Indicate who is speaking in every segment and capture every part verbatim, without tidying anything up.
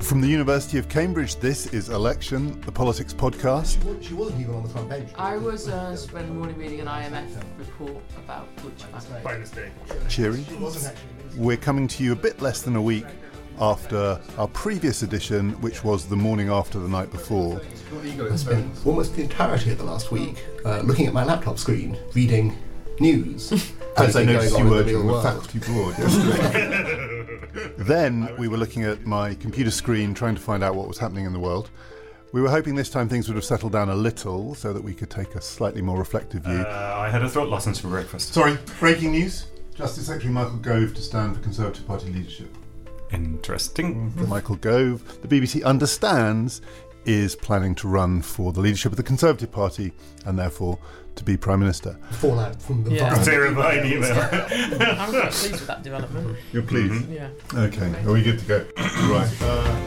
Speaker 1: From the University of Cambridge, this is Election, the politics podcast.
Speaker 2: She wasn't even on the front page.
Speaker 3: I was uh, spending the morning reading an I M F report about Deutsche Bank.
Speaker 4: By mistake.
Speaker 1: Cheery. We're coming to you a bit less than a week after our previous edition, which was the morning after the night before.
Speaker 2: I spent almost the entirety of the last week uh, looking at my laptop screen, reading news.
Speaker 1: As I noticed you were doing
Speaker 2: with
Speaker 1: faculty board yesterday. Then we were looking at my computer screen trying to find out what was happening in the world. We were hoping this time things would have settled down a little so that we could take a slightly more reflective view.
Speaker 4: Uh, I had a throat lozenge for breakfast.
Speaker 1: Sorry, breaking news. Justice Secretary Michael Gove to stand for Conservative Party leadership.
Speaker 4: Interesting.
Speaker 1: Mm-hmm. Michael Gove, the B B C understands, is planning to run for the leadership of the Conservative Party and therefore to be Prime Minister.
Speaker 2: Fallout from the
Speaker 3: Yeah.
Speaker 2: viral-
Speaker 4: Terrifying email.
Speaker 3: I'm quite pleased with that development.
Speaker 1: You're pleased?
Speaker 4: Mm-hmm.
Speaker 3: Yeah.
Speaker 1: Okay, are we good to go? Right. Uh,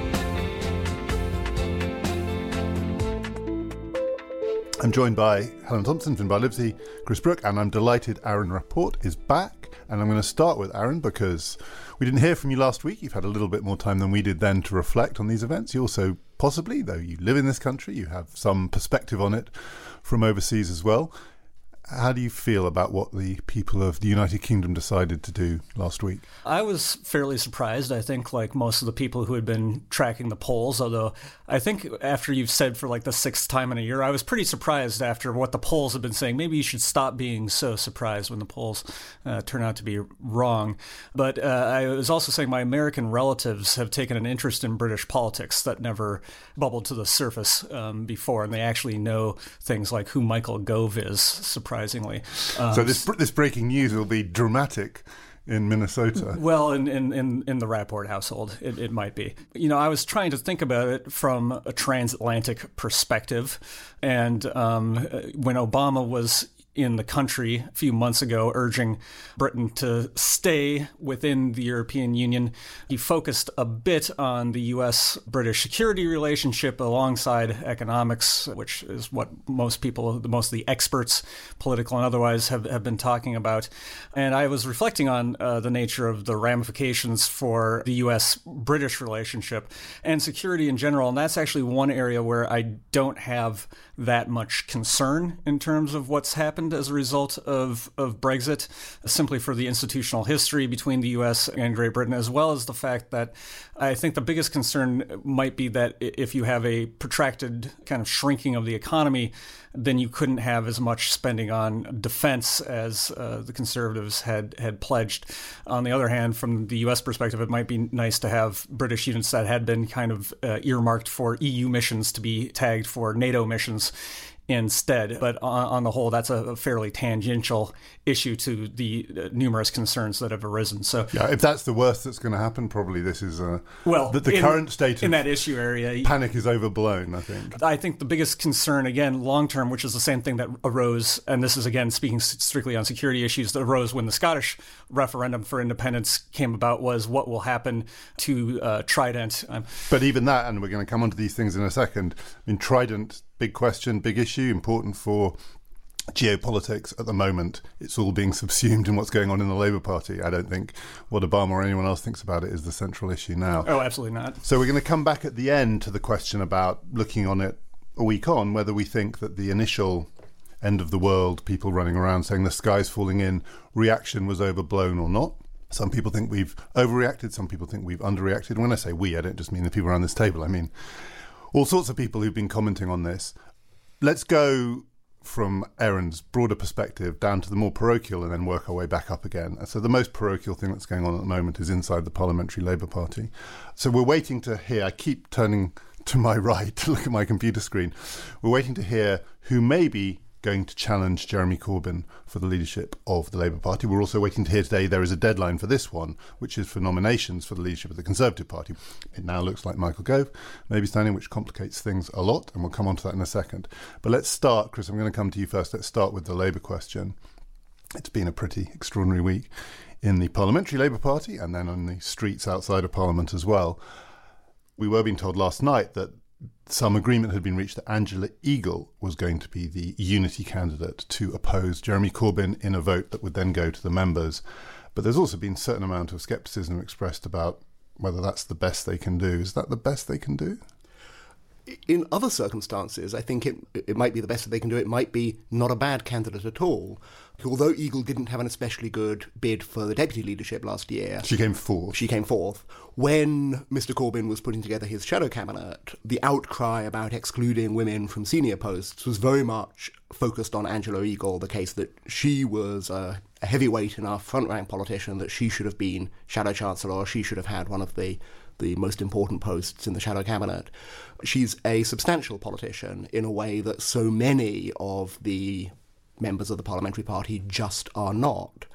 Speaker 1: I'm joined by Helen Thompson, Finbar Livesey, Chris Brooke, and I'm delighted Aaron Rapport is back. And I'm going to start with Aaron because we didn't hear from you last week. You've had a little bit more time than we did then to reflect on these events. You also, possibly, though you live in this country, you have some perspective on it from overseas as well. How do you feel about what the people of the United Kingdom decided to do last week?
Speaker 5: I was fairly surprised, I think, like most of the people who had been tracking the polls, although I think after you've said for like the sixth time in a year, I was pretty surprised after what the polls have been saying. Maybe you should stop being so surprised when the polls uh, turn out to be wrong. But uh, I was also saying my American relatives have taken an interest in British politics that never bubbled to the surface um, before, and they actually know things like who Michael Gove is, surprisingly. Um,
Speaker 1: So this this breaking news will be dramatic in Minnesota.
Speaker 5: Well, in, in, in, in the Rapport household, it, it might be. You know, I was trying to think about it from a transatlantic perspective. And um, when Obama was in the country a few months ago urging Britain to stay within the European Union, he focused a bit on the U S-British security relationship alongside economics, which is what most people, most of the experts, political and otherwise, have, have been talking about. And I was reflecting on uh, the nature of the ramifications for the U S-British relationship and security in general. And that's actually one area where I don't have that much concern in terms of what's happened as a result of, of Brexit, simply for the institutional history between the U S and Great Britain, as well as the fact that I think the biggest concern might be that if you have a protracted kind of shrinking of the economy, then you couldn't have as much spending on defense as uh, the Conservatives had, had pledged. On the other hand, from the U S perspective, it might be nice to have British units that had been kind of uh, earmarked for E U missions to be tagged for NATO missions instead. But on, on the whole, that's a fairly tangential issue to the uh, numerous concerns that have arisen. So,
Speaker 1: Yeah, if that's the worst that's going to happen, probably this is uh,
Speaker 5: well,
Speaker 1: the, the
Speaker 5: in,
Speaker 1: current state
Speaker 5: in
Speaker 1: of
Speaker 5: that issue area,
Speaker 1: panic is overblown, I think.
Speaker 5: I think the biggest concern, again, long-term, which is the same thing that arose, and this is, again, speaking strictly on security issues, that arose when the Scottish referendum for independence came about, was what will happen to uh, Trident. Um,
Speaker 1: But even that, and we're going to come on to these things in a second, I mean, Trident, big question, big issue, important for geopolitics at the moment. It's all being subsumed in what's going on in the Labour Party. I don't think what Obama or anyone else thinks about it is the central issue now.
Speaker 5: oh, absolutely not.
Speaker 1: So we're going to come back at the end to the question about looking on it a week on, whether we think that the initial end of the world, people running around saying the sky's falling in, reaction was overblown or not. Some people think we've overreacted, some people think we've underreacted. And when I say we, I don't just mean the people around this table. I mean all sorts of people who've been commenting on this. Let's go from Aaron's broader perspective down to the more parochial and then work our way back up again. So the most parochial thing that's going on at the moment is inside the Parliamentary Labour Party. So we're waiting to hear, I keep turning to my right to look at my computer screen, we're waiting to hear who may be going to challenge Jeremy Corbyn for the leadership of the Labour Party. We're also waiting to hear today there is a deadline for this one, which is for nominations for the leadership of the Conservative Party. It now looks like Michael Gove may be standing, which complicates things a lot, and we'll come on to that in a second. But let's start, Chris, I'm going to come to you first. Let's start with the Labour question. It's been a pretty extraordinary week in the Parliamentary Labour Party and then on the streets outside of Parliament as well. We were being told last night that some agreement had been reached that Angela Eagle was going to be the unity candidate to oppose Jeremy Corbyn in a vote that would then go to the members. But there's also been a certain amount of scepticism expressed about whether that's the best they can do. Is that the best they can do?
Speaker 2: In other circumstances, I think it it might be the best that they can do. It might be not a bad candidate at all. Although Eagle didn't have an especially good bid for the deputy leadership last year.
Speaker 1: She came fourth.
Speaker 2: She came fourth. When Mister Corbyn was putting together his shadow cabinet, the outcry about excluding women from senior posts was very much focused on Angela Eagle, the case that she was a, a heavyweight enough front-rank politician that she should have been Shadow Chancellor, or she should have had one of the the most important posts in the shadow cabinet. She's a substantial politician in a way that so many of the members of the parliamentary party just are not.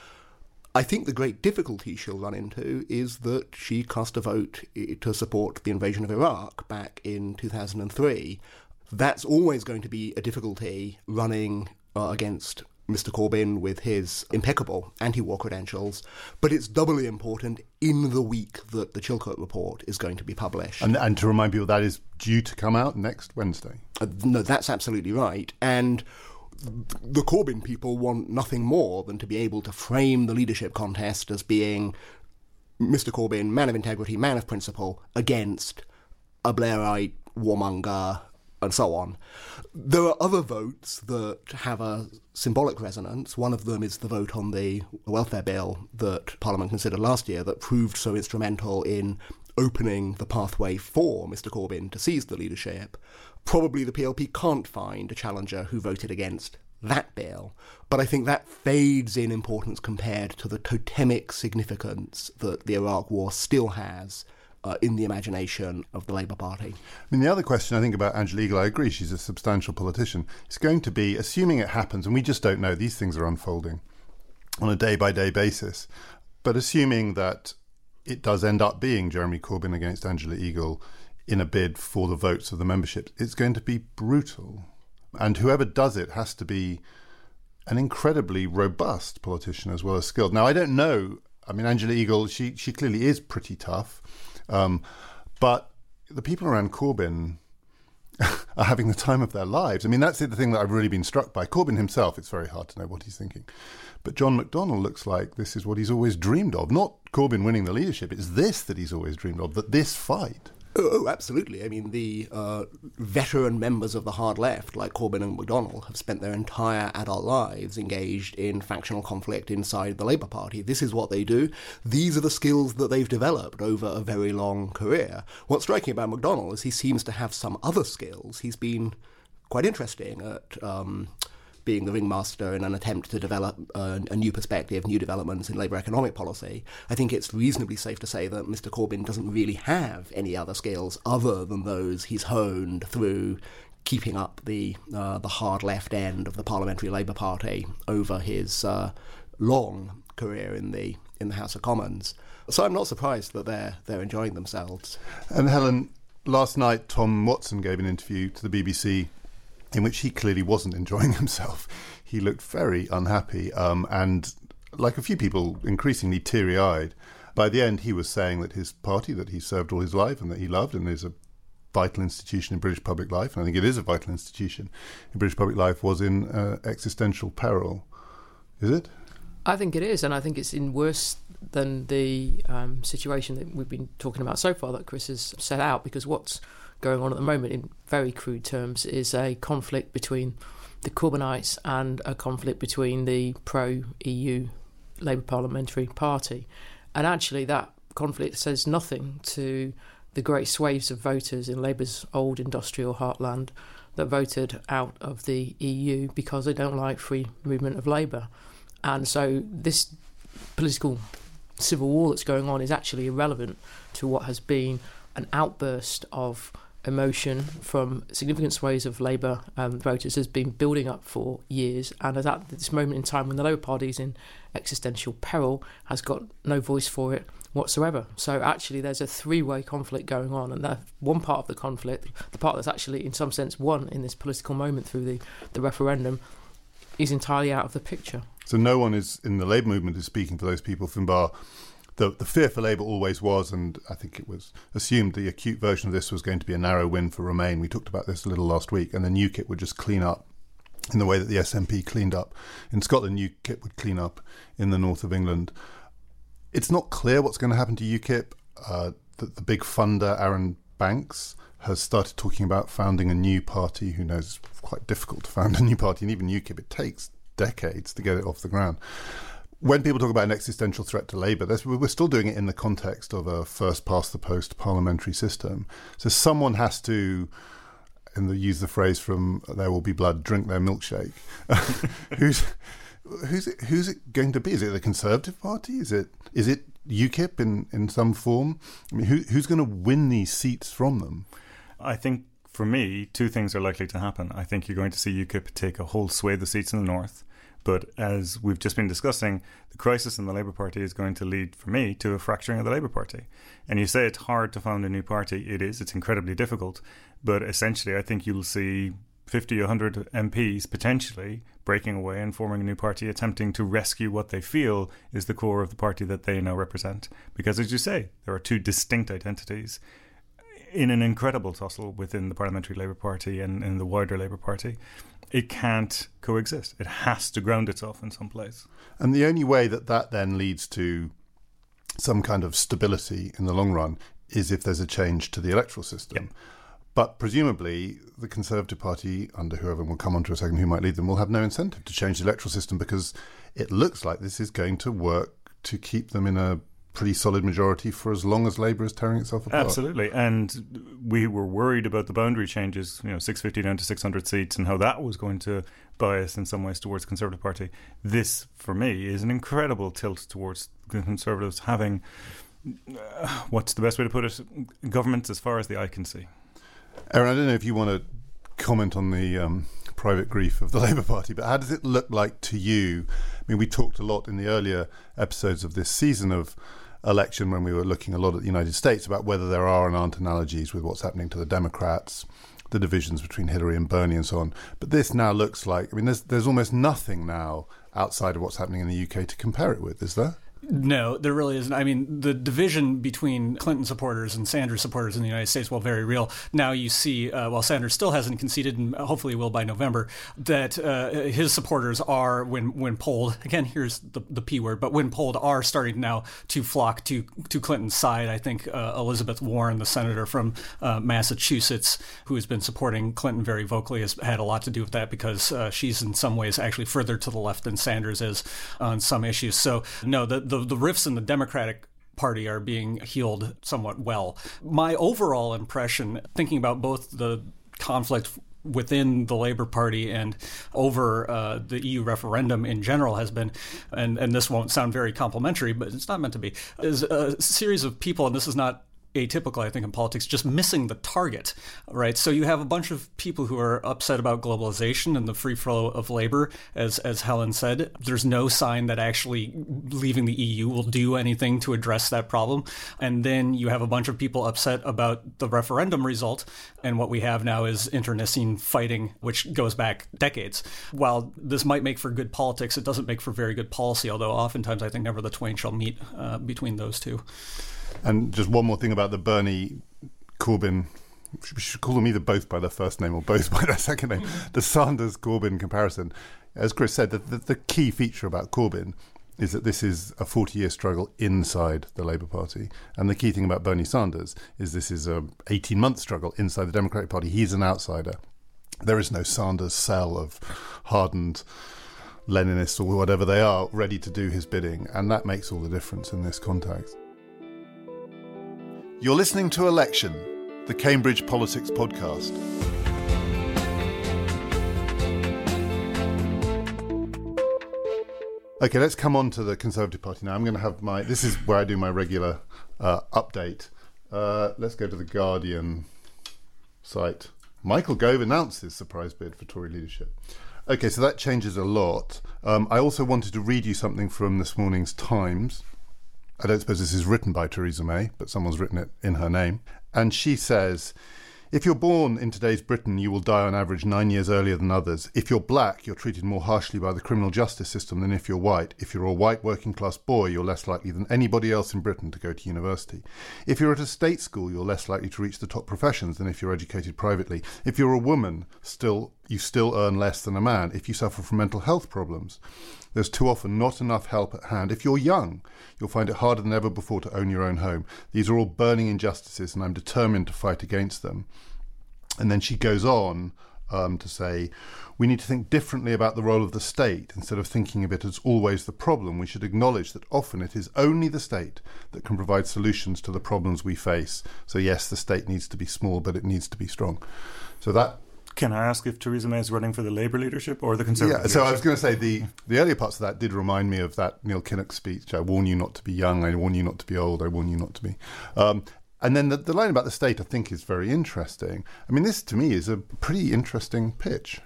Speaker 2: I think the great difficulty she'll run into is that she cast a vote to support the invasion of Iraq back in two thousand three. That's always going to be a difficulty running uh, against Mister Corbyn with his impeccable anti-war credentials, but it's doubly important in the week that the Chilcot report is going to be published.
Speaker 1: And, and to remind people, that is due to come out next Wednesday.
Speaker 2: Uh, no, that's absolutely right. And the Corbyn people want nothing more than to be able to frame the leadership contest as being Mister Corbyn, man of integrity, man of principle, against a Blairite, warmonger, and so on. There are other votes that have a symbolic resonance. One of them is the vote on the welfare bill that Parliament considered last year that proved so instrumental in opening the pathway for Mister Corbyn to seize the leadership. Probably the P L P can't find a challenger who voted against that bill, but I think that fades in importance compared to the totemic significance that the Iraq War still has Uh, in the imagination of the Labour Party.
Speaker 1: I mean, the other question I think about Angela Eagle, I agree, she's a substantial politician. It's going to be, assuming it happens, and we just don't know, these things are unfolding on a day-by-day basis, but assuming that it does end up being Jeremy Corbyn against Angela Eagle in a bid for the votes of the membership, it's going to be brutal. And whoever does it has to be an incredibly robust politician as well as skilled. Now, I don't know, I mean, Angela Eagle, she, she clearly is pretty tough. Um, but the people around Corbyn are having the time of their lives. I mean, that's the thing that I've really been struck by. Corbyn himself, it's very hard to know what he's thinking. But John McDonnell looks like this is what he's always dreamed of. Not Corbyn winning the leadership, it's this that he's always dreamed of, that this fight.
Speaker 2: Oh, oh absolutely. I mean, the uh, veteran members of the hard left, like Corbyn and McDonnell, have spent their entire adult lives engaged in factional conflict inside the Labour Party. This is what they do. These are the skills that they've developed over a very long career. What's striking about McDonnell is he seems to have some other skills. He's been quite interesting at Um, being the ringmaster in an attempt to develop uh, a new perspective, new developments in Labour economic policy. I think it's reasonably safe to say that Mister Corbyn doesn't really have any other skills other than those he's honed through keeping up the uh, the hard left end of the Parliamentary Labour Party over his uh, long career in the in the House of Commons. So I'm not surprised that they're they're enjoying themselves.
Speaker 1: And Helen, last night Tom Watson gave an interview to the B B C in which he clearly wasn't enjoying himself. He looked very unhappy um, and, like a few people, increasingly teary-eyed. By the end, he was saying that his party, that he served all his life and that he loved and is a vital institution in British public life, and I think it is a vital institution in British public life, was in uh, existential peril. Is it?
Speaker 3: I think it is, and I think it's in worse than the um, situation that we've been talking about so far that Chris has set out, because what's going on at the moment, in very crude terms, is a conflict between the Corbynites and a conflict between the pro-E U Labour Parliamentary Party. And actually that conflict says nothing to the great swathes of voters in Labour's old industrial heartland that voted out of the E U because they don't like free movement of labour. And so this political civil war that's going on is actually irrelevant to what has been an outburst of emotion from significant swathes of Labour um, voters has been building up for years, and is at this moment in time when the Labour Party is in existential peril, has got no voice for it whatsoever. So actually there's a three-way conflict going on, and that one part of the conflict, the part that's actually in some sense won in this political moment through the, the referendum, is entirely out of the picture.
Speaker 1: So no one is in the Labour movement is speaking for those people, Finbar. The, the fear for Labour always was, and I think it was assumed the acute version of this was going to be a narrow win for Remain. We talked about this a little last week, and then UKIP would just clean up in the way that the S N P cleaned up. In Scotland, UKIP would clean up in the north of England. It's not clear what's going to happen to UKIP. uh, that the big funder, Aaron Banks, has started talking about founding a new party. Who knows, it's quite difficult to found a new party, and even UKIP, it takes decades to get it off the ground. When people talk about an existential threat to Labour, we're still doing it in the context of a first-past-the-post parliamentary system. So someone has to, and they use the phrase from There Will Be Blood, drink their milkshake. who's who's it, who's it going to be? Is it the Conservative Party? Is it is it UKIP in, in some form? I mean, who, who's going to win these seats from them?
Speaker 4: I think, for me, two things are likely to happen. I think you're going to see UKIP take a whole swathe of seats in the north. But as we've just been discussing, the crisis in the Labour Party is going to lead, for me, to a fracturing of the Labour Party. And you say it's hard to found a new party. It is. It's incredibly difficult. But essentially, I think you'll see fifty, one hundred M Ps potentially breaking away and forming a new party, attempting to rescue what they feel is the core of the party that they now represent. Because, as you say, there are two distinct identities in an incredible tussle within the Parliamentary Labour Party and in the wider Labour Party. It can't coexist. It has to ground itself in some place.
Speaker 1: And the only way that that then leads to some kind of stability in the long run is if there's a change to the electoral system. Yep. But presumably the Conservative Party, under whoever we'll come on to a second who might lead them, will have no incentive to change the electoral system, because it looks like this is going to work to keep them in a pretty solid majority for as long as Labour is tearing itself apart.
Speaker 4: Absolutely. And we were worried about the boundary changes, you know, six fifty down to six hundred seats, and how that was going to bias in some ways towards the Conservative Party. This, for me, is an incredible tilt towards the Conservatives having, uh, what's the best way to put it, governments as far as the eye can see.
Speaker 1: Aaron, I don't know if you want to comment on the um, private grief of the Labour Party, but how does it look like to you? I mean, we talked a lot in the earlier episodes of this season of election, when we were looking a lot at the United States, about whether there are and aren't analogies with what's happening to the Democrats, the divisions between Hillary and Bernie and so on. But this now looks like, I mean, there's there's almost nothing now outside of what's happening in the U K to compare it with, is there?
Speaker 5: No, there really isn't. I mean, the division between Clinton supporters and Sanders supporters in the United States, well, very real. Now you see, uh, while Sanders still hasn't conceded, and hopefully will by November, that uh, his supporters are, when when polled, again, here's the, the P word, but when polled, are starting now to flock to, to Clinton's side. I think uh, Elizabeth Warren, the senator from uh, Massachusetts, who has been supporting Clinton very vocally, has had a lot to do with that, because uh, she's in some ways actually further to the left than Sanders is on some issues. So, no, the, the The, the rifts in the Democratic Party are being healed somewhat well. My overall impression, thinking about both the conflict within the Labour Party and over uh, the E U referendum in general, has been, and, and this won't sound very complimentary, but it's not meant to be, is a series of people, and this is not atypical, I think, in politics, just missing the target, right? So you have a bunch of people who are upset about globalization and the free flow of labor, as as Helen said. There's no sign that actually leaving the E U will do anything to address that problem. And then you have a bunch of people upset about the referendum result, and what we have now is internecine fighting, which goes back decades. While this might make for good politics, it doesn't make for very good policy, although oftentimes I think never the twain shall meet uh, between those two.
Speaker 1: And just one more thing about the Bernie Corbyn, we should call them either both by their first name or both by their second name, the Sanders-Corbyn comparison. As Chris said, the, the, the key feature about Corbyn is that this is a forty-year struggle inside the Labour Party. And the key thing about Bernie Sanders is this is a eighteen-month struggle inside the Democratic Party. He's an outsider. There is no Sanders cell of hardened Leninists or whatever they are ready to do his bidding. And that makes all the difference in this context. You're listening to Election, the Cambridge Politics podcast. Okay, let's come on to the Conservative Party now. I'm going to have my... This is where I do my regular uh, update. Uh, let's go to the Guardian site. Michael Gove announced his surprise bid for Tory leadership. Okay, so that changes a lot. Um, I also wanted to read you something from this morning's Times. I don't suppose this is written by Theresa May, but someone's written it in her name. And she says, If you're born in today's Britain, you will die on average nine years earlier than others. If you're black, you're treated more harshly by the criminal justice system than if you're white. If you're a white working class boy, you're less likely than anybody else in Britain to go to university. If you're at a state school, you're less likely to reach the top professions than if you're educated privately. If you're a woman, still you still earn less than a man. If you suffer from mental health problems, there's too often not enough help at hand. If you're young, you'll find it harder than ever before to own your own home. These are all burning injustices, and I'm determined to fight against them. And then she goes on um, to say, we need to think differently about the role of the state. Instead of thinking of it as always the problem, we should acknowledge that often it is only the state that can provide solutions to the problems we face. So yes, the state needs to be small, but it needs to be strong. So that...
Speaker 4: Can I ask if Theresa May is running for the Labour leadership or the Conservative
Speaker 1: Yeah, so
Speaker 4: leadership?
Speaker 1: I was going to say the, the earlier parts of that did remind me of that Neil Kinnock speech. I warn you not to be young, I warn you not to be old, I warn you not to be... Um, and then the, the line about the state, I think, is very interesting. I mean, this, to me, is a pretty interesting pitch.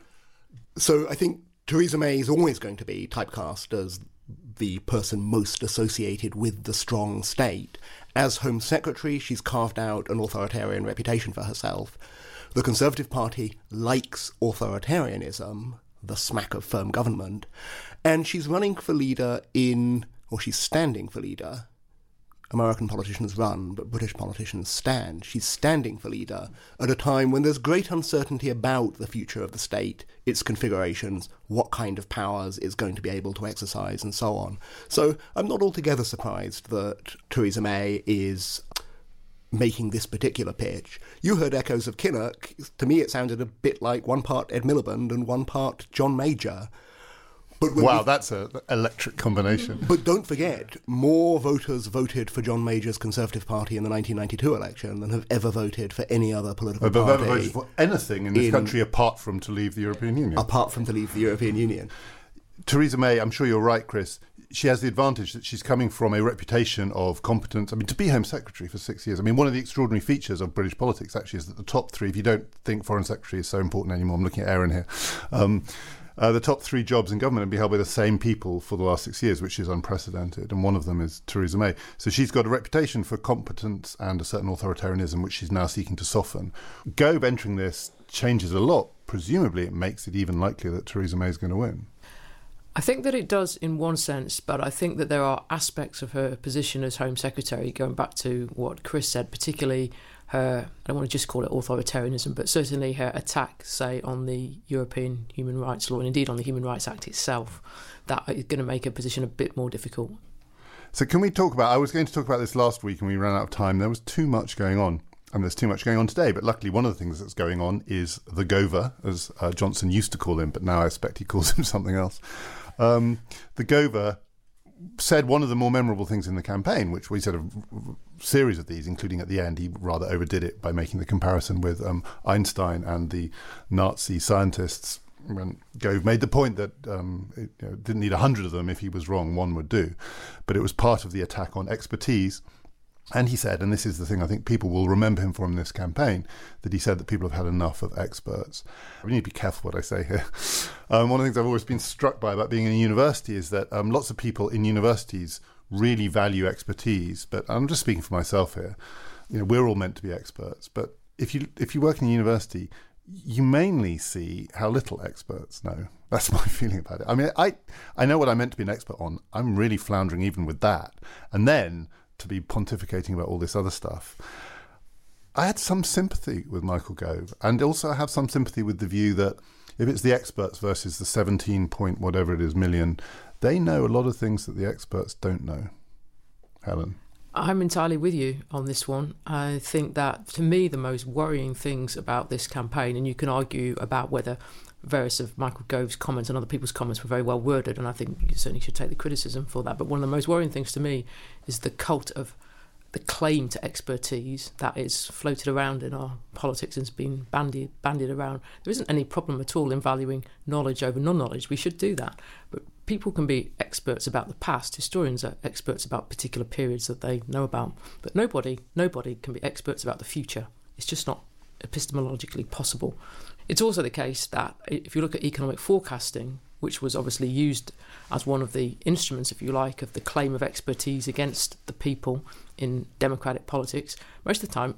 Speaker 2: So I think Theresa May is always going to be typecast as the person most associated with the strong state. As Home Secretary, she's carved out an authoritarian reputation for herself. The Conservative Party likes authoritarianism, the smack of firm government, and she's running for leader in, or she's standing for leader. American politicians run, but British politicians stand. She's standing for leader at a time when there's great uncertainty about the future of the state, its configurations, what kind of powers it's going to be able to exercise, and so on. So I'm not altogether surprised that Theresa May is making this particular pitch. You heard echoes of Kinnock. To me, it sounded a bit like one part Ed Miliband and one part John Major. But
Speaker 1: wow, that's an electric combination.
Speaker 2: But don't forget, more voters voted for John Major's Conservative Party in the nineteen ninety-two election than have ever voted for any other political
Speaker 1: But
Speaker 2: party.
Speaker 1: ever voted for anything in this
Speaker 2: in,
Speaker 1: country apart from to leave the European Union.
Speaker 2: Apart from to leave the European Union.
Speaker 1: Theresa May, I'm sure you're right, Chris, she has the advantage that she's coming from a reputation of competence. I mean, to be Home Secretary for six years, I mean, one of the extraordinary features of British politics actually is that the top three, if you don't think Foreign Secretary is so important anymore, I'm looking at Aaron here, um, uh, the top three jobs in government have been held by the same people for the last six years, which is unprecedented, and one of them is Theresa May. So she's got a reputation for competence and a certain authoritarianism, which she's now seeking to soften. Gove entering this changes a lot. Presumably it makes it even likelier that Theresa May is going to win.
Speaker 3: I think that it does in one sense, but I think that there are aspects of her position as Home Secretary, going back to what Chris said, particularly her, I don't want to just call it authoritarianism, but certainly her attack, say, on the European Human Rights Law and indeed on the Human Rights Act itself, that is going to make her position a bit more difficult.
Speaker 1: So can we talk about, I was going to talk about this last week and we ran out of time. There was too much going on. And there's too much going on today, but luckily one of the things that's going on is the Gover, as uh, Johnson used to call him, but now I expect he calls him something else. Um, the Gover said one of the more memorable things in the campaign, which we said a series of these, including at the end, he rather overdid it by making the comparison with um, Einstein and the Nazi scientists. When Gove made the point that um, it you know, didn't need a hundred of them. If he was wrong, one would do. But it was part of the attack on expertise. And he said, and this is the thing I think people will remember him from this campaign, that he said that people have had enough of experts. I need to be careful what I say here. Um, one of the things I've always been struck by about being in a university is that um, lots of people in universities really value expertise. But I'm just speaking for myself here. You know, we're all meant to be experts. But if you if you work in a university, you mainly see how little experts know. That's my feeling about it. I mean, I I know what I'm meant to be an expert on. I'm really floundering even with that. And then to be pontificating about all this other stuff. I had some sympathy with Michael Gove, and also I have some sympathy with the view that if it's the experts versus the seventeen point whatever it is million, they know a lot of things that the experts don't know. Helen?
Speaker 3: I'm entirely with you on this one. I think that, to me, the most worrying things about this campaign, and you can argue about whether various of Michael Gove's comments and other people's comments were very well worded, and I think you certainly should take the criticism for that. But one of the most worrying things to me is the cult of the claim to expertise that is floated around in our politics and has been bandied, bandied around. There isn't any problem at all in valuing knowledge over non-knowledge. We should do that. But people can be experts about the past. Historians are experts about particular periods that they know about. But nobody, nobody can be experts about the future. It's just not epistemologically possible. It's also the case that if you look at economic forecasting, which was obviously used as one of the instruments, if you like, of the claim of expertise against the people in democratic politics, most of the time it's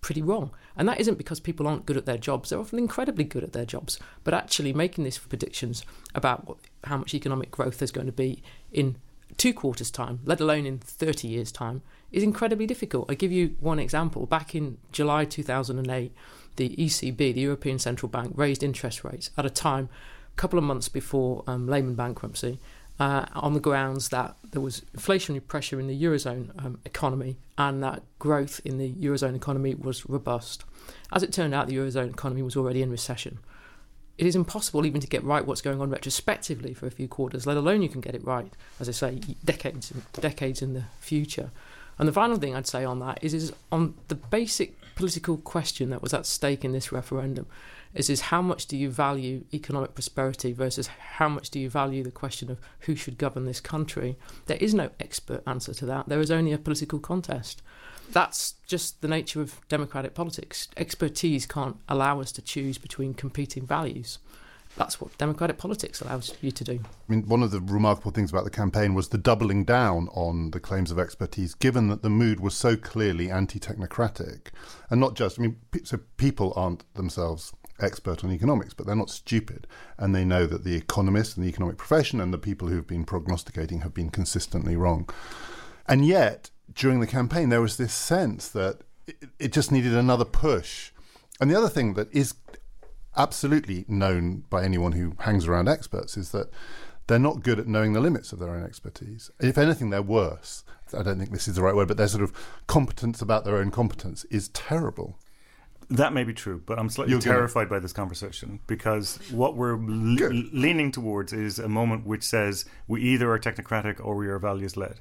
Speaker 3: pretty wrong. And that isn't because people aren't good at their jobs. They're often incredibly good at their jobs. But actually making these predictions about what, how much economic growth there's going to be in two quarters' time, let alone in thirty years' time, is incredibly difficult. I give you one example. Back in July two thousand eight, the E C B, the European Central Bank, raised interest rates at a time, a couple of months before um, Lehman bankruptcy, uh, on the grounds that there was inflationary pressure in the Eurozone um, economy and that growth in the Eurozone economy was robust. As it turned out, the Eurozone economy was already in recession. It is impossible even to get right what's going on retrospectively for a few quarters, let alone you can get it right, as I say, decades decades in the future. And the final thing I'd say on that is, is on the basic political question that was at stake in this referendum, is, is how much do you value economic prosperity versus how much do you value the question of who should govern this country? There is no expert answer to that. There is only a political contest. That's just the nature of democratic politics. Expertise can't allow us to choose between competing values. That's what democratic politics allows you to do.
Speaker 1: I mean, one of the remarkable things about the campaign was the doubling down on the claims of expertise, given that the mood was so clearly anti-technocratic. And not just, I mean, so people aren't themselves expert on economics, but they're not stupid. And they know that the economists and the economic profession and the people who've been prognosticating have been consistently wrong. And yet, during the campaign, there was this sense that it, it just needed another push. And the other thing that is absolutely known by anyone who hangs around experts is that they're not good at knowing the limits of their own expertise. If anything, they're worse. I don't think this is the right word, but their sort of competence about their own competence is terrible.
Speaker 4: That may be true, but I'm slightly
Speaker 1: You're
Speaker 4: terrified
Speaker 1: gonna...
Speaker 4: by this conversation because what we're le- leaning towards is a moment which says we either are technocratic or we are values-led.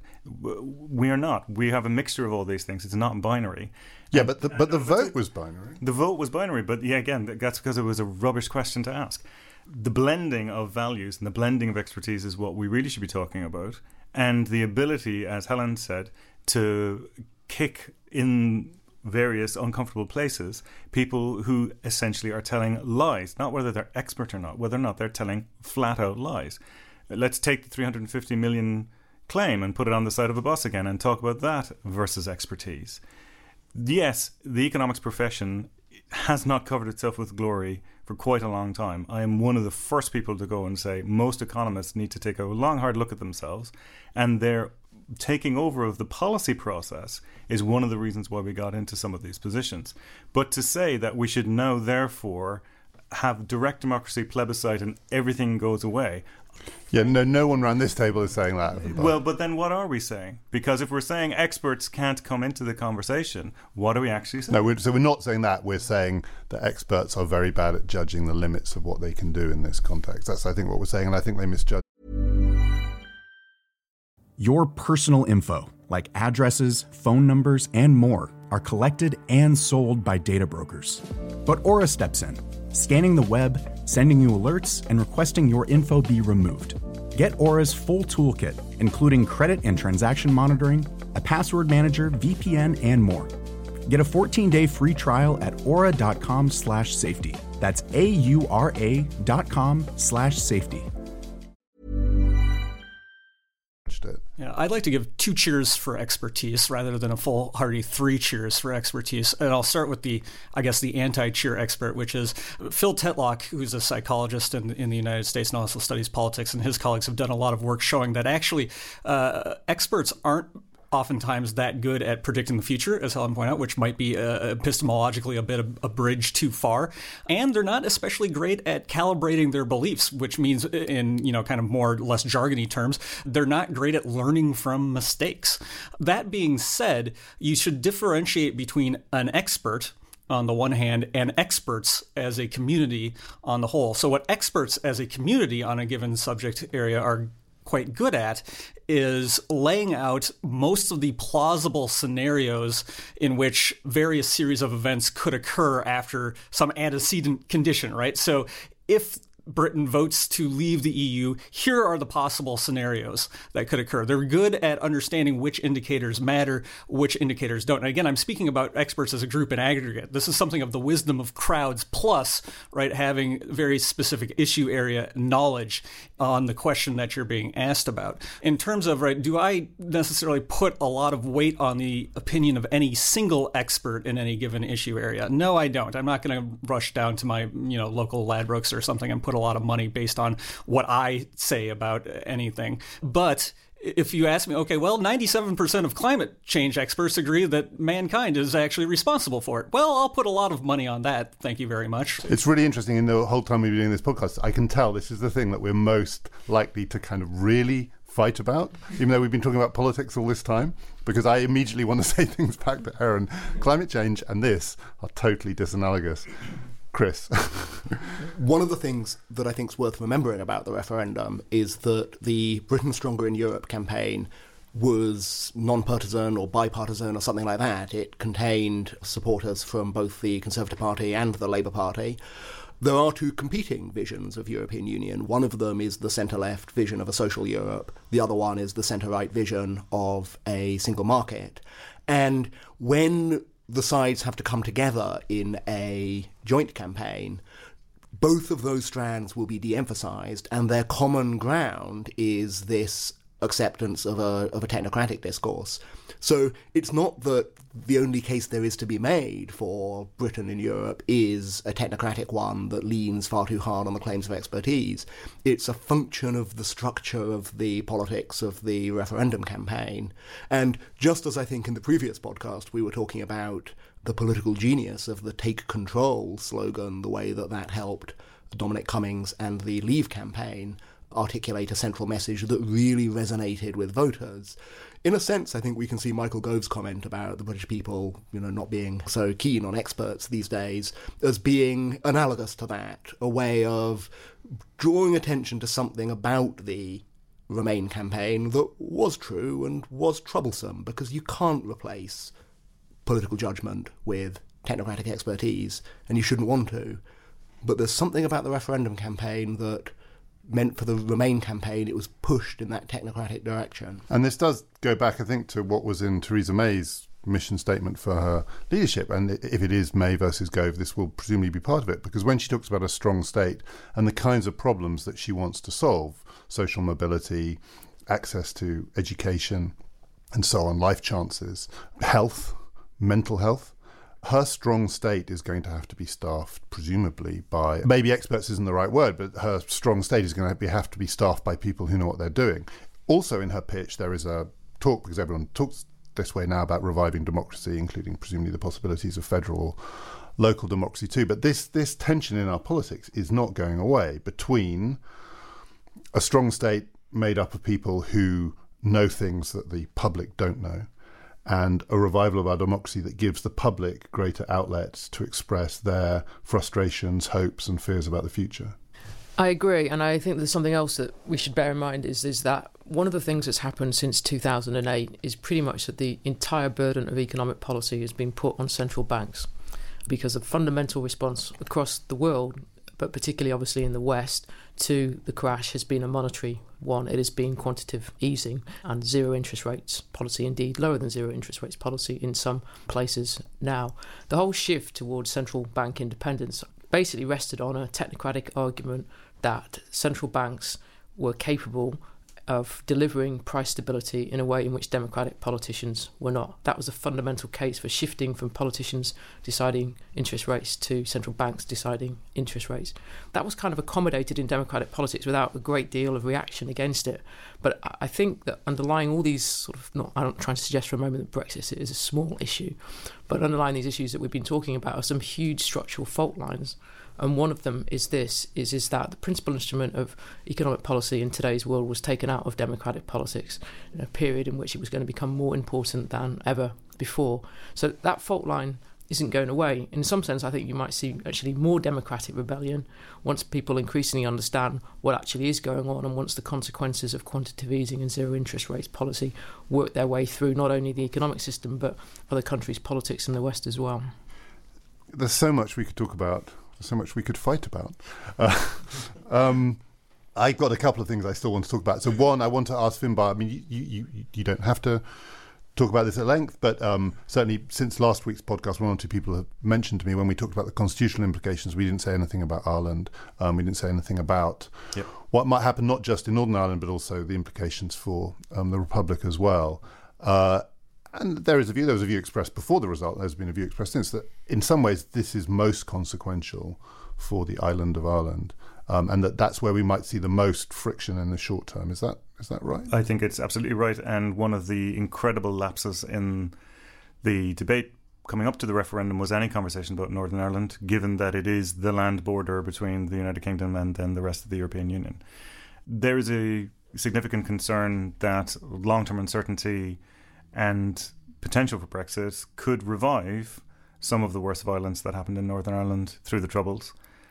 Speaker 4: We are not. We have a mixture of all these things. It's not binary.
Speaker 1: Yeah,
Speaker 4: and,
Speaker 1: but the, but the vote was binary.
Speaker 4: The vote was binary, but yeah, again, that's because it was a rubbish question to ask. The blending of values and the blending of expertise is what we really should be talking about, and the ability, as Helen said, to kick in various uncomfortable places people who essentially are telling lies, not whether they're expert or not, whether or not they're telling flat out lies. Let's take the three hundred fifty million claim and put it on the side of a bus again and talk about that versus expertise. Yes, the economics profession has not covered itself with glory for quite a long time. I am one of the first people to go and say most economists need to take a long hard look at themselves, and they're taking over of the policy process is one of the reasons why we got into some of these positions. But to say that we should now therefore have direct democracy, plebiscite, and everything goes away.
Speaker 1: Yeah, no, no one around this table is saying that.
Speaker 4: Well, but then what are we saying? Because if we're saying experts can't come into the conversation, what are we actually saying?
Speaker 1: No, we're, so we're not saying that. We're saying that experts are very bad at judging the limits of what they can do in this context. That's, I think, what we're saying, and I think they misjudge.
Speaker 6: Your personal info, like addresses, phone numbers, and more, are collected and sold by data brokers. But Aura steps in, scanning the web, sending you alerts, and requesting your info be removed. Get Aura's full toolkit, including credit and transaction monitoring, a password manager, V P N, and more. Get a fourteen-day free trial at aura.com slash safety. That's A-U-R-A dot com slash safety.
Speaker 5: Yeah, I'd like to give two cheers for expertise rather than a full hearty three cheers for expertise. And I'll start with the, I guess, the anti-cheer expert, which is Phil Tetlock, who's a psychologist in, in the United States and also studies politics, and his colleagues have done a lot of work showing that actually uh, experts aren't oftentimes that good at predicting the future, as Helen pointed out, which might be uh, epistemologically a bit of a bridge too far. And they're not especially great at calibrating their beliefs, which means in, you know, kind of more less jargony terms, they're not great at learning from mistakes. That being said, you should differentiate between an expert on the one hand, and experts as a community on the whole. So what experts as a community on a given subject area are quite good at is laying out most of the plausible scenarios in which various series of events could occur after some antecedent condition, right? So if Britain votes to leave the E U, here are the possible scenarios that could occur. They're good at understanding which indicators matter, which indicators don't. And again, I'm speaking about experts as a group in aggregate. This is something of the wisdom of crowds plus, right, having very specific issue area knowledge on the question that you're being asked about. In terms of, right, do I necessarily put a lot of weight on the opinion of any single expert in any given issue area? No, I don't. I'm not going to rush down to my, you know, local Ladbrokes or something and put a lot of money based on what I say about anything. But if you ask me, okay, well, ninety-seven percent of climate change experts agree that mankind is actually responsible for it. Well, I'll put a lot of money on that. Thank you very much.
Speaker 1: It's really interesting. In the whole time we've been doing this podcast, I can tell this is the thing that we're most likely to kind of really fight about, even though we've been talking about politics all this time, because I immediately want to say things back to Aaron. Climate change and this are totally disanalogous. Chris.
Speaker 2: One of the things that I think is worth remembering about the referendum is that the Britain Stronger in Europe campaign was non-partisan or bipartisan or something like that. It contained supporters from both the Conservative Party and the Labour Party. There are two competing visions of European Union. One of them is the centre-left vision of a social Europe. The other one is the centre-right vision of a single market. And when the sides have to come together in a joint campaign, both of those strands will be de-emphasised, and their common ground is this acceptance of a of a technocratic discourse. So it's not that the only case there is to be made for Britain in Europe is a technocratic one that leans far too hard on the claims of expertise. It's a function of the structure of the politics of the referendum campaign. And just as I think in the previous podcast we were talking about the political genius of the Take Control slogan, the way that that helped Dominic Cummings and the Leave campaign articulate a central message that really resonated with voters. In a sense, I think we can see Michael Gove's comment about the British people, you know, not being so keen on experts these days as being analogous to that, a way of drawing attention to something about the Remain campaign that was true and was troublesome, because you can't replace political judgment with technocratic expertise, and you shouldn't want to. But there's something about the referendum campaign that meant for the Remain campaign, it was pushed in that technocratic direction.
Speaker 1: And this does go back, I think, to what was in Theresa May's mission statement for her leadership. And if it is May versus Gove, this will presumably be part of it, because when she talks about a strong state and the kinds of problems that she wants to solve, social mobility, access to education, and so on, life chances, health, mental health, her strong state is going to have to be staffed, presumably, by, maybe experts isn't the right word, but her strong state is going to be, have to be staffed by people who know what they're doing. Also in her pitch, there is a talk, because everyone talks this way now about reviving democracy, including presumably the possibilities of federal or local democracy too. But this, this tension in our politics is not going away between a strong state made up of people who know things that the public don't know, and a revival of our democracy that gives the public greater outlets to express their frustrations, hopes and fears about the future.
Speaker 3: I agree, and I think there's something else that we should bear in mind is, is that one of the things that's happened since two thousand eight is pretty much that the entire burden of economic policy has been put on central banks, because the fundamental response across the world, but particularly obviously in the West, to the crash has been a monetary one. It has been quantitative easing and zero interest rates policy, indeed lower than zero interest rates policy in some places now. The whole shift towards central bank independence basically rested on a technocratic argument that central banks were capable of delivering price stability in a way in which democratic politicians were not. That was a fundamental case for shifting from politicians deciding interest rates to central banks deciding interest rates. That was kind of accommodated in democratic politics without a great deal of reaction against it. But I think that underlying all these sort of, not, I'm not trying to suggest for a moment that Brexit is a small issue, but underlying these issues that we've been talking about are some huge structural fault lines. And one of them is this, is, is that the principal instrument of economic policy in today's world was taken out of democratic politics in a period in which it was going to become more important than ever before. So that fault line isn't going away. In some sense, I think you might see actually more democratic rebellion once people increasingly understand what actually is going on, and once the consequences of quantitative easing and zero interest rates policy work their way through not only the economic system but other countries' politics in the West as well.
Speaker 1: There's so much we could talk about There's so much we could fight about. Uh, um, I've got a couple of things I still want to talk about. So one, I want to ask Finbar, I mean, you, you, you, you don't have to talk about this at length, but um, certainly since last week's podcast, one or two people have mentioned to me when we talked about the constitutional implications, we didn't say anything about Ireland. Um, we didn't say anything about yep. what might happen not just in Northern Ireland, but also the implications for um, the Republic as well. Uh, and there is a view, there was a view expressed before the result, there's been a view expressed since, that in some ways this is most consequential for the island of Ireland. Um, and that that's where we might see the most friction in the short term. Is that is that right?
Speaker 4: I think it's absolutely right. And one of the incredible lapses in the debate coming up to the referendum was any conversation about Northern Ireland, given that it is the land border between the United Kingdom and then the rest of the European Union. There is a significant concern that long-term uncertainty and potential for Brexit could revive some of the worst violence that happened in Northern Ireland through the Troubles.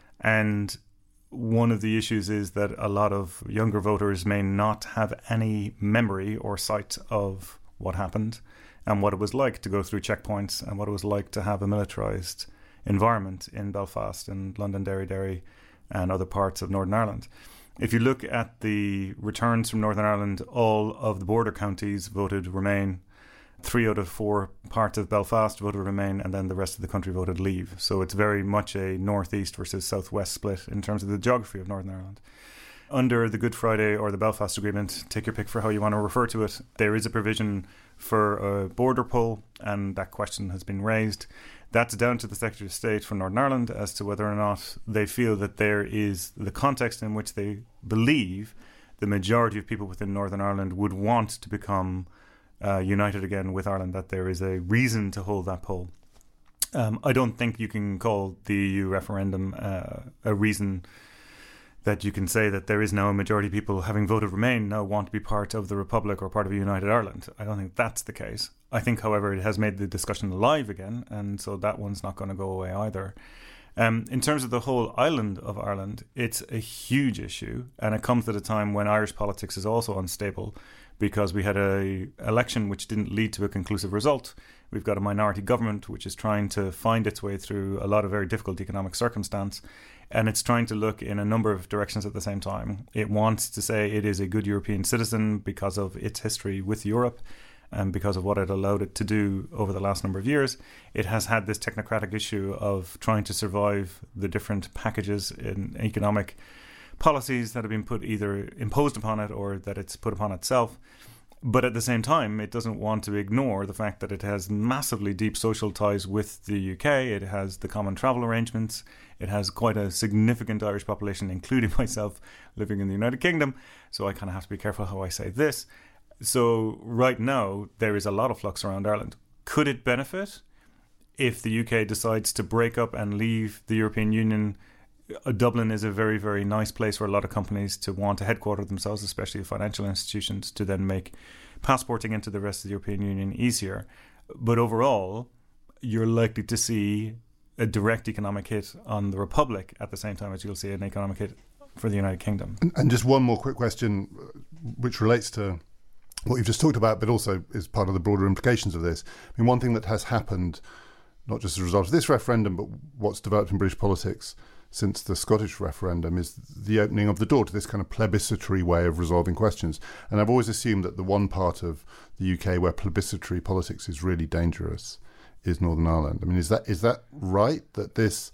Speaker 4: And one of the issues is that a lot of younger voters may not have any memory or sight of what happened and what it was like to go through checkpoints and what it was like to have a militarised environment in Belfast and Londonderry, Derry and other parts of Northern Ireland. If you look at the returns from Northern Ireland, all of the border counties voted Remain. Three out of four parts of Belfast voted Remain, and then the rest of the country voted Leave. So it's very much a northeast versus southwest split in terms of the geography of Northern Ireland. Under the Good Friday or the Belfast Agreement, take your pick for how you want to refer to it, there is a provision for a border poll, and that question has been raised. That's down to the Secretary of State for Northern Ireland as to whether or not they feel that there is the context in which they believe the majority of people within Northern Ireland would want to become Uh, united again with Ireland, that there is a reason to hold that poll. Um, I don't think you can call the E U referendum uh, a reason that you can say that there is now a majority of people having voted Remain now want to be part of the Republic or part of a united Ireland. I don't think that's the case. I think, however, it has made the discussion alive again, and so that one's not going to go away either. Um, in terms of the whole island of Ireland, it's a huge issue, and it comes at a time when Irish politics is also unstable, because we had a election which didn't lead to a conclusive result. We've got a minority government which is trying to find its way through a lot of very difficult economic circumstance, and it's trying to look in a number of directions at the same time. It wants to say it is a good European citizen because of its history with Europe and because of what it allowed it to do over the last number of years. It has had this technocratic issue of trying to survive the different packages in economic policies that have been put either imposed upon it or that it's put upon itself. But at the same time, it doesn't want to ignore the fact that it has massively deep social ties with the U K. It has the common travel arrangements. It has quite a significant Irish population, including myself, living in the United Kingdom. So I kind of have to be careful how I say this. So right now, there is a lot of flux around Ireland. Could it benefit if the U K decides to break up and leave the European Union? Dublin is a very, very nice place for a lot of companies to want to headquarter themselves, especially financial institutions, to then make passporting into the rest of the European Union easier. But overall, you're likely to see a direct economic hit on the Republic at the same time as you'll see an economic hit for the United Kingdom.
Speaker 1: And just one more quick question, which relates to what you've just talked about, but also is part of the broader implications of this. I mean, one thing that has happened, not just as a result of this referendum, but what's developed in British politics since the Scottish referendum, is the opening of the door to this kind of plebiscitary way of resolving questions. And I've always assumed that the one part of the U K where plebiscitary politics is really dangerous is Northern Ireland. I mean, is that is that right? That this,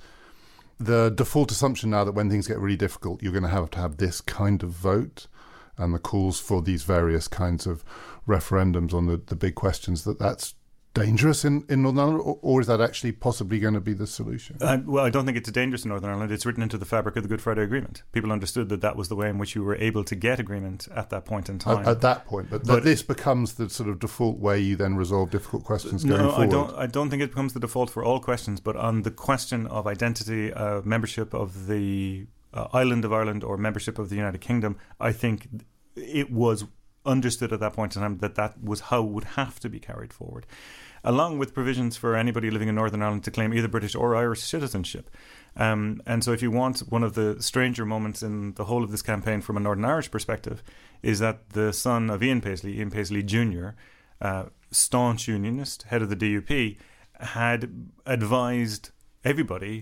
Speaker 1: the default assumption now that when things get really difficult, you're going to have to have this kind of vote, and the calls for these various kinds of referendums on the, the big questions, that that's dangerous in, in Northern Ireland, or, or is that actually possibly going to be the solution?
Speaker 4: Uh, well, I don't think it's dangerous in Northern Ireland. It's written into the fabric of the Good Friday Agreement. People understood that that was the way in which you were able to get agreement at that point in time.
Speaker 1: At, at that point, but, but this becomes the sort of default way you then resolve difficult questions going
Speaker 4: no,
Speaker 1: forward.
Speaker 4: I don't, I don't think it becomes the default for all questions, but on the question of identity, uh, membership of the uh, island of Ireland or membership of the United Kingdom, I think it was understood at that point in time that that was how it would have to be carried forward, along with provisions for anybody living in Northern Ireland to claim either British or Irish citizenship. Um, and so if you want, one of the stranger moments in the whole of this campaign from a Northern Irish perspective is that the son of Ian Paisley, Ian Paisley Junior, uh, staunch unionist, head of the D U P, had advised everybody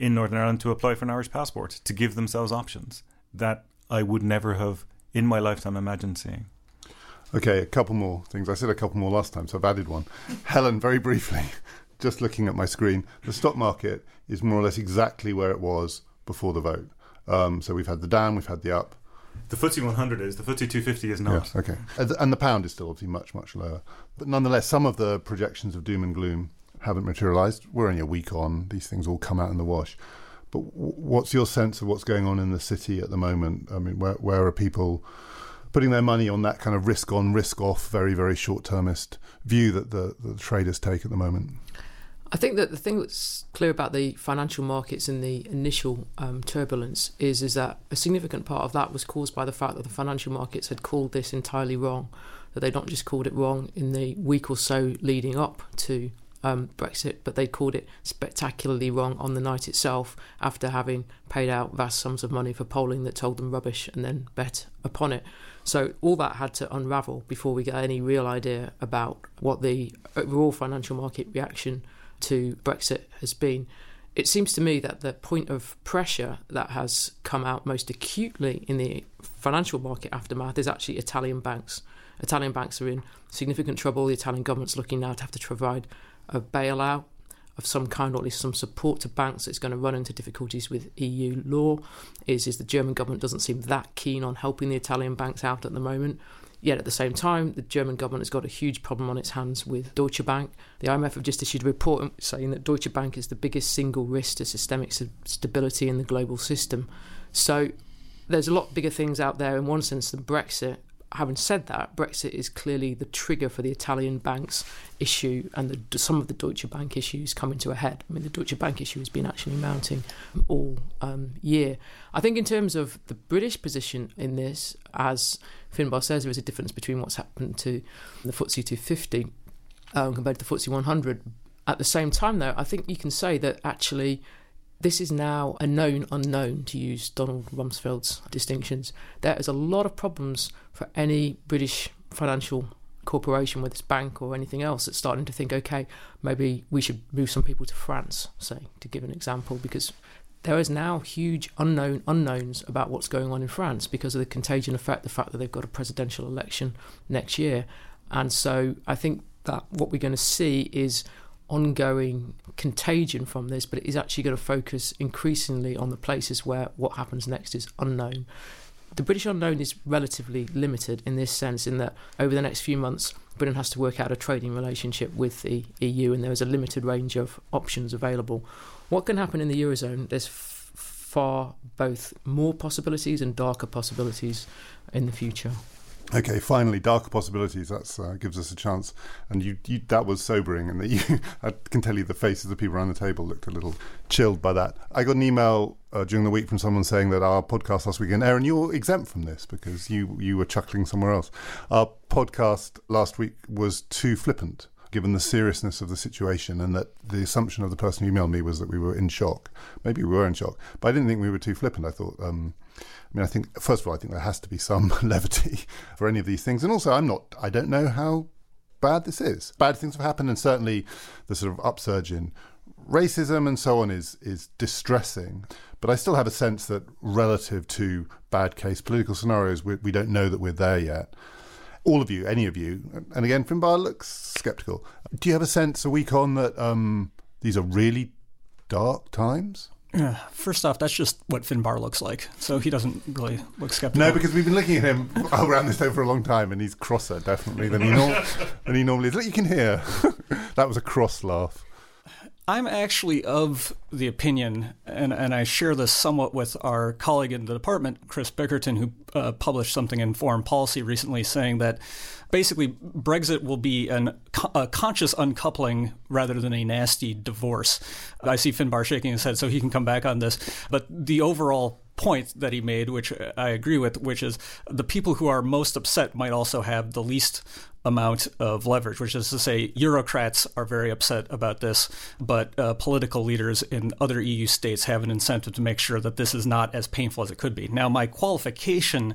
Speaker 4: in Northern Ireland to apply for an Irish passport, to give themselves options that I would never have in my lifetime imagined seeing.
Speaker 1: Okay, a couple more things. I said a couple more last time, so I've added one. Helen, very briefly, just looking at my screen, the stock market is more or less exactly where it was before the vote. Um, so we've had the down, we've had the up.
Speaker 4: The F T S E one hundred is, the F T S E two fifty is not.
Speaker 1: Yes, okay. And the pound is still obviously much, much lower. But nonetheless, some of the projections of doom and gloom haven't materialised. We're only a week on. These things all come out in the wash. But what's your sense of what's going on in the city at the moment? I mean, where, where are people putting their money on that kind of risk on, risk off, very, very short-termist view that the, the traders take at the moment?
Speaker 3: I think that the thing that's clear about the financial markets in the initial um, turbulence is is that a significant part of that was caused by the fact that the financial markets had called this entirely wrong, that they'd not just called it wrong in the week or so leading up to um, Brexit, but they called it spectacularly wrong on the night itself after having paid out vast sums of money for polling that told them rubbish and then bet upon it. So all that had to unravel before we get any real idea about what the overall financial market reaction to Brexit has been. It seems to me that the point of pressure that has come out most acutely in the financial market aftermath is actually Italian banks. Italian banks are in significant trouble. The Italian government's looking now to have to provide a bailout of some kind, or at least some support to banks that's going to run into difficulties with E U law. Is, is the German government doesn't seem that keen on helping the Italian banks out at the moment. Yet at the same time, the German government has got a huge problem on its hands with Deutsche Bank. The I M F have just issued a report saying that Deutsche Bank is the biggest single risk to systemic stability in the global system. So there's a lot bigger things out there in one sense than Brexit. Having said that, Brexit is clearly the trigger for the Italian banks issue, and the, some of the Deutsche Bank issues coming to a head. I mean, the Deutsche Bank issue has been actually mounting all um, year. I think in terms of the British position in this, as Finbar says, there is a difference between what's happened to the F T S E two fifty um, compared to the F T S E one hundred. At the same time, though, I think you can say that actually this is now a known unknown, to use Donald Rumsfeld's distinctions. There is a lot of problems for any British financial corporation, whether it's bank or anything else, that's starting to think, OK, maybe we should move some people to France, say, to give an example, because there is now huge unknown unknowns about what's going on in France because of the contagion effect, the fact that they've got a presidential election next year. And so I think that what we're going to see is ongoing contagion from this, but it is actually going to focus increasingly on the places where what happens next is unknown. The British unknown is relatively limited in this sense, in that over the next few months, Britain has to work out a trading relationship with the E U, and there is a limited range of options available. What can happen in the Eurozone? There's f- far both more possibilities and darker possibilities in the future.
Speaker 1: Okay, finally, darker possibilities. That uh, gives us a chance. And you, you, that was sobering, and that you, I can tell you the faces of the people around the table looked a little chilled by that. I got an email uh, during the week from someone saying that our podcast last weekend, Aaron, you're exempt from this because you, you were chuckling somewhere else. Our podcast last week was too flippant, given the seriousness of the situation, and that the assumption of the person who emailed me was that we were in shock. Maybe we were in shock, but I didn't think we were too flippant. I thought... Um, I mean, I think, first of all, I think there has to be some levity for any of these things. And also, I'm not, I don't know how bad this is. Bad things have happened, and certainly the sort of upsurge in racism and so on is is distressing. But I still have a sense that relative to bad case political scenarios, we, we don't know that we're there yet. All of you, any of you, and again, Finbar looks sceptical. Do you have a sense a week on that um, these are really dark times?
Speaker 5: Yeah, first off, that's just what Finbar looks like, so he doesn't really look skeptical.
Speaker 1: No, because we've been looking at him around this table for a long time, and he's crosser, definitely, than he, nor- than he normally is. Look, you can hear. That was a cross laugh.
Speaker 5: I'm actually of the opinion, and, and I share this somewhat with our colleague in the department, Chris Bickerton, who uh, published something in Foreign Policy recently saying that basically Brexit will be an, a conscious uncoupling rather than a nasty divorce. I see Finbar shaking his head, so he can come back on this. But the overall point that he made, which I agree with, which is the people who are most upset might also have the least amount of leverage, which is to say Eurocrats are very upset about this, but uh, political leaders in other E U states have an incentive to make sure that this is not as painful as it could be. Now, my qualification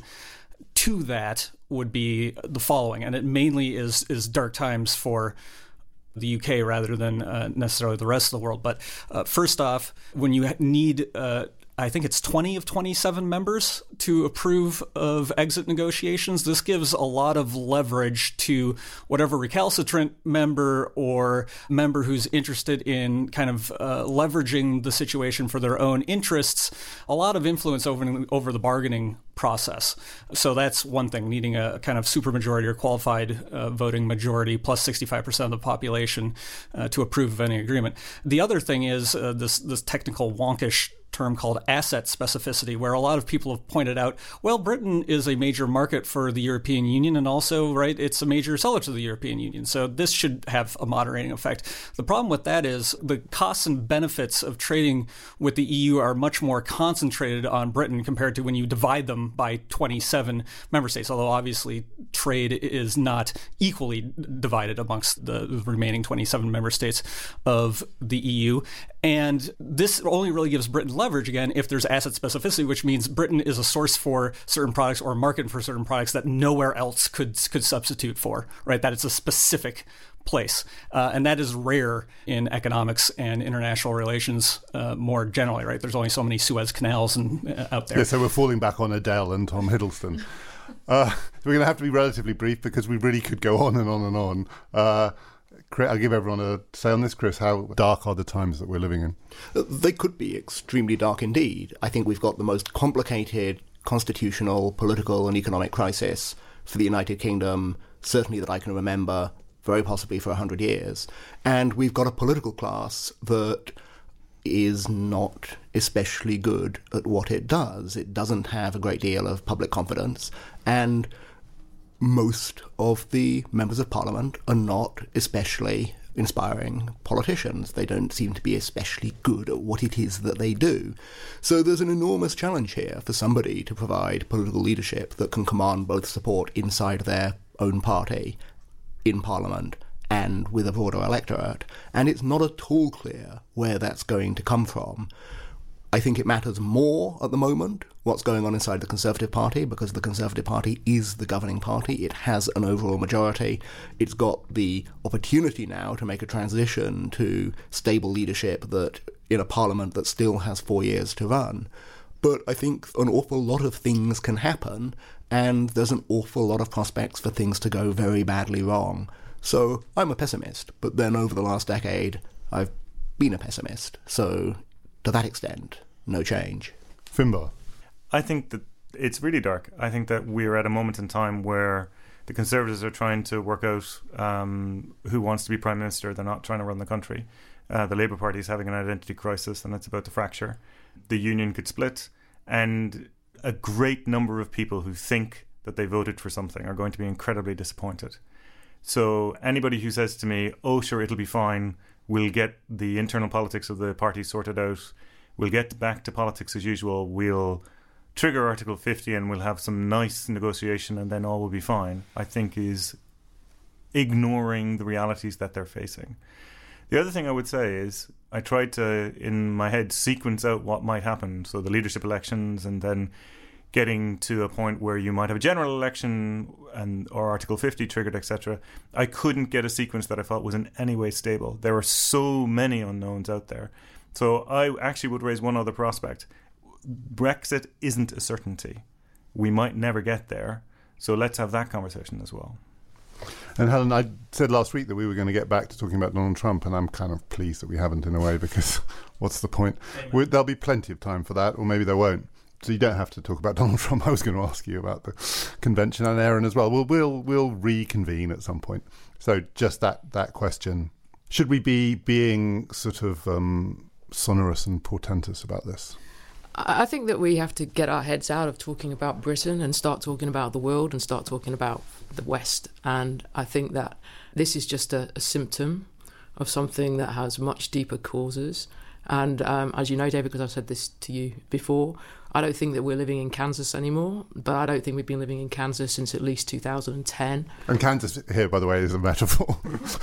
Speaker 5: to that would be the following, and it mainly is is dark times for the U K rather than uh, necessarily the rest of the world. But uh, first off, when you need, uh, I think it's twenty of twenty-seven members to approve of exit negotiations, this gives a lot of leverage to whatever recalcitrant member or member who's interested in kind of uh, leveraging the situation for their own interests, a lot of influence over, over the bargaining process. So that's one thing, needing a kind of supermajority or qualified uh, voting majority plus sixty-five percent of the population uh, to approve of any agreement. The other thing is uh, this this technical wonkish term called asset specificity, where a lot of people have pointed out, well, Britain is a major market for the European Union, and also, right, it's a major seller to the European Union. So this should have a moderating effect. The problem with that is the costs and benefits of trading with the E U are much more concentrated on Britain compared to when you divide them by twenty-seven member states, although obviously trade is not equally divided amongst the remaining twenty-seven member states of the E U. And this only really gives Britain leverage, again, if there's asset specificity, which means Britain is a source for certain products or a market for certain products that nowhere else could could substitute for, right? That it's a specific place. Uh, and that is rare in economics and international relations uh, more generally, right? There's only so many Suez Canals and, uh, out there.
Speaker 1: Yeah, so we're falling back on Adele and Tom Hiddleston. uh, we're going to have to be relatively brief because we really could go on and on and on. Uh, I'll give everyone a say on this, Chris. How dark are the times that we're living in?
Speaker 2: They could be extremely dark indeed. I think we've got the most complicated constitutional, political and economic crisis for the United Kingdom, certainly that I can remember, very possibly for a hundred years. And we've got a political class that is not especially good at what it does. It doesn't have a great deal of public confidence, and most of the members of parliament are not especially inspiring politicians. They don't seem to be especially good at what it is that they do. So there's an enormous challenge here for somebody to provide political leadership that can command both support inside their own party, in parliament, and with a broader electorate. And it's not at all clear where that's going to come from. I think it matters more at the moment what's going on inside the Conservative Party, because the Conservative Party is the governing party. It has an overall majority. It's got the opportunity now to make a transition to stable leadership that in a parliament that still has four years to run. But I think an awful lot of things can happen, and there's an awful lot of prospects for things to go very badly wrong. So I'm a pessimist, but then over the last decade, I've been a pessimist. So to that extent, no change.
Speaker 1: Finbar?
Speaker 4: I think that it's really dark. I think that we're at a moment in time where the Conservatives are trying to work out um, who wants to be Prime Minister. They're not trying to run the country. Uh, the Labour Party is having an identity crisis, and it's about to fracture. The Union could split, and a great number of people who think that they voted for something are going to be incredibly disappointed. So anybody who says to me, oh, sure, it'll be fine, we'll get the internal politics of the party sorted out, we'll get back to politics as usual, we'll trigger Article fifty and we'll have some nice negotiation and then all will be fine, I think is ignoring the realities that they're facing. The other thing I would say is I tried to, in my head, sequence out what might happen. So the leadership elections and then getting to a point where you might have a general election and or Article fifty triggered, et cetera. I couldn't get a sequence that I felt was in any way stable. There are so many unknowns out there. So I actually would raise one other prospect. Brexit isn't a certainty. We might never get there. So let's have that conversation as well.
Speaker 1: And Helen, I said last week that we were going to get back to talking about Donald Trump, and I'm kind of pleased that we haven't in a way, because what's the point? We, there'll be plenty of time for that, or maybe there won't. So you don't have to talk about Donald Trump. I was going to ask you about the convention and Aaron as well. We'll we'll we'll reconvene at some point. So just that that question: should we be being sort of um, sonorous and portentous about this?
Speaker 3: I think that we have to get our heads out of talking about Britain and start talking about the world and start talking about the West. And I think that this is just a, a symptom of something that has much deeper causes. And um, as you know, David, because I've said this to you before, I don't think that we're living in Kansas anymore, but I don't think we've been living in Kansas since at least two thousand ten.
Speaker 1: And Kansas here, by the way, is a metaphor.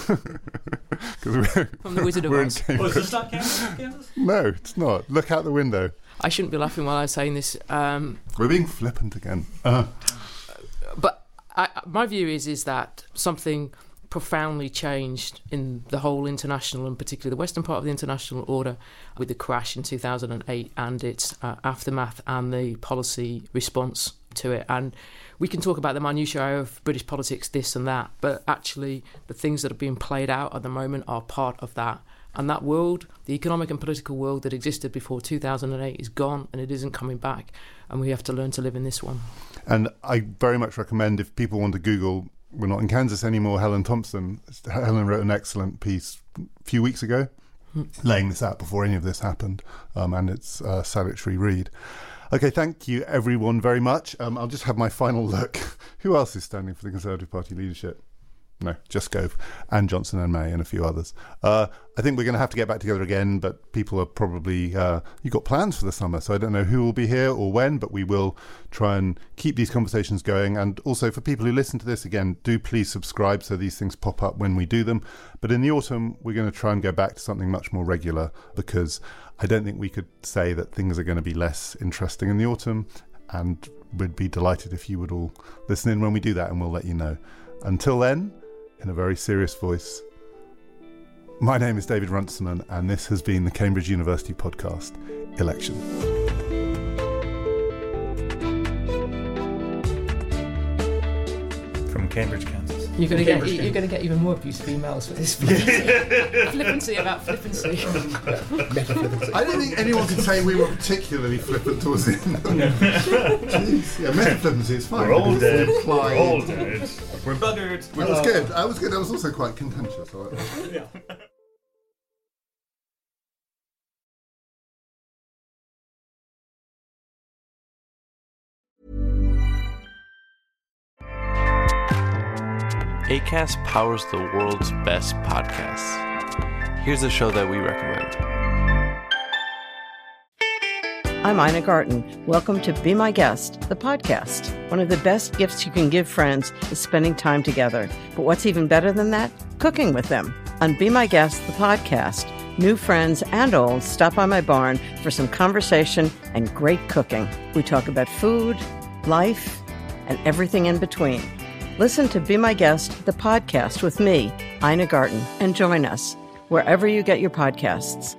Speaker 1: we're,
Speaker 3: From the Wizard of Oz.
Speaker 5: Oh, is this not Kansas? Kansas?
Speaker 1: No, it's not. Look out the window.
Speaker 3: I shouldn't be laughing while I'm saying this. Um,
Speaker 1: we're being flippant again. Uh.
Speaker 3: But I, my view is is that something profoundly changed in the whole international, and particularly the western part of the international order, with the crash in two thousand eight and its uh, aftermath and the policy response to it. And we can talk about the minutiae of British politics, this and that, but actually the things that are being played out at the moment are part of that. And that world, the economic and political world that existed before two thousand eight, is gone, and it isn't coming back. And we have to learn to live in this one. And I very much recommend, if people want to Google, we're not in Kansas anymore, Helen Thompson. Helen wrote an excellent piece a few weeks ago, mm. laying this out before any of this happened, um, and it's a salutary read. Okay, thank you everyone very much. Um, I'll just have my final look. Who else is standing for the Conservative Party leadership? No, just Gove, and Johnson and May and a few others. Uh, I think we're going to have to get back together again, but people are probably, uh, you've got plans for the summer, so I don't know who will be here or when, but we will try and keep these conversations going. And also for people who listen to this, again, do please subscribe so these things pop up when we do them. But in the autumn, we're going to try and go back to something much more regular, because I don't think we could say that things are going to be less interesting in the autumn, and we'd be delighted if you would all listen in when we do that, and we'll let you know. Until then, in a very serious voice, my name is David Runciman, and this has been the Cambridge University podcast, Election.
Speaker 4: From Cambridge, Kansas.
Speaker 3: You're going to get you're going to get even more abusive emails for this flippancy, flippancy about flippancy.
Speaker 1: I don't think anyone can say we were particularly flippant towards the end. Jeez. Yeah, meta flippancy is fine.
Speaker 4: We're all dead.
Speaker 1: We're
Speaker 4: all dead. We're buggered.
Speaker 1: That was good. I was good. I was also quite contentious. I like that.
Speaker 4: Yeah.
Speaker 7: Acast powers the world's best podcasts. Here's a show that we recommend.
Speaker 8: I'm Ina Garten. Welcome to Be My Guest, the podcast. One of the best gifts you can give friends is spending time together. But what's even better than that? Cooking with them. On Be My Guest, the podcast, new friends and old stop by my barn for some conversation and great cooking. We talk about food, life, and everything in between. Listen to Be My Guest, the podcast with me, Ina Garten, and join us wherever you get your podcasts.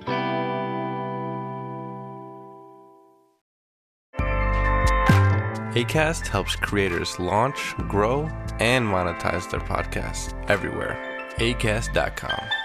Speaker 7: Acast helps creators launch, grow, and monetize their podcasts everywhere. acast dot com.